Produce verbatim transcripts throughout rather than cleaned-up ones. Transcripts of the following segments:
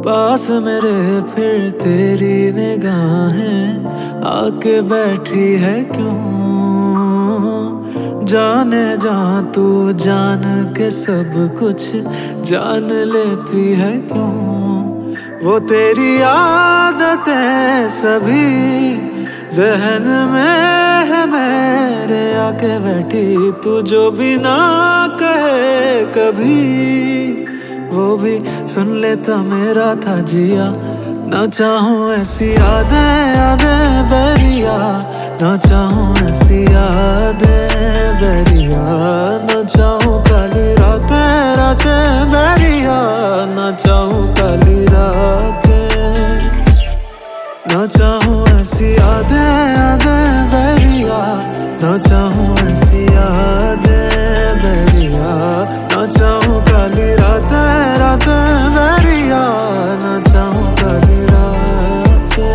पास मेरे फिर तेरी निगाहें आके बैठी है क्यों? जाने जा तू जान के सब कुछ जान लेती है क्यों? वो तेरी आदतें सभी जहन में है मेरे आके बैठी। तू जो भी ना कहे कभी वो भी सुन लेता मेरा था जिया। ना चाहूं ऐसी यादें यादें बैरिया, ना चाहूं ऐसी यादें बैरिया, ना चाहूं काली रातें रातें बैरिया, ना चाहूं काली रातें, ना चाहूं ऐसी यादें यादें बैरिया, ना चाहूं ऐसी यादें बैरिया, ना चाहूं काली रातें रातें बैरिया, ना चाहूं काली रातें।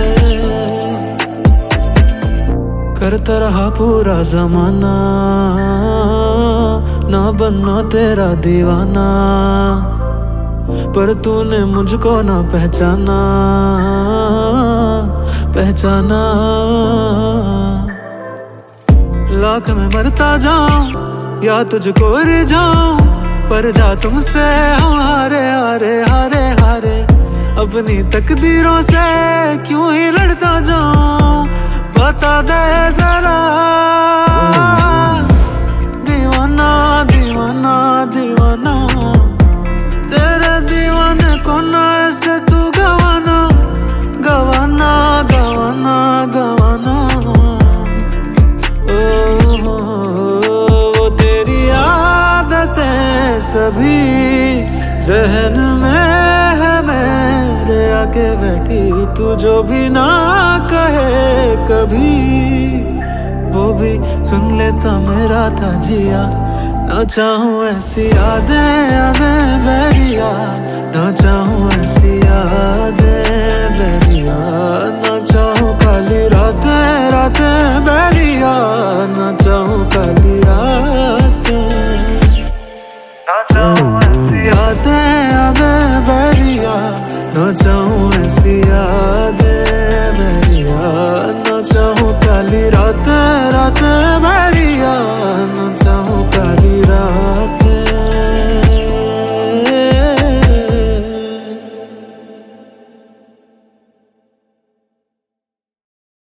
करता रहा पूरा जमाना ना बनना तेरा दीवाना, पर तूने मुझको ना पहचाना पहचाना। लाख में मरता जाऊं या तुझको रिझाऊं, पर जा तुमसे हम हारे हारे हारे हारे। अपनी तकदीरों से क्यों ही लड़ता जाऊं, बता दे जरा। दीवाना दीवाना दीवाना तेरे दीवाने को ना ऐसे तू गवाना गवाना गवाना गवाना। सभी जहन में है मेरे आके बैठी। तू जो भी ना कहे कभी वो भी सुन लेता मेरा था जिया। ना चाहूं ऐसी यादें यादें बैरिया, ना चाहूं ऐसी यादें बैरिया, ना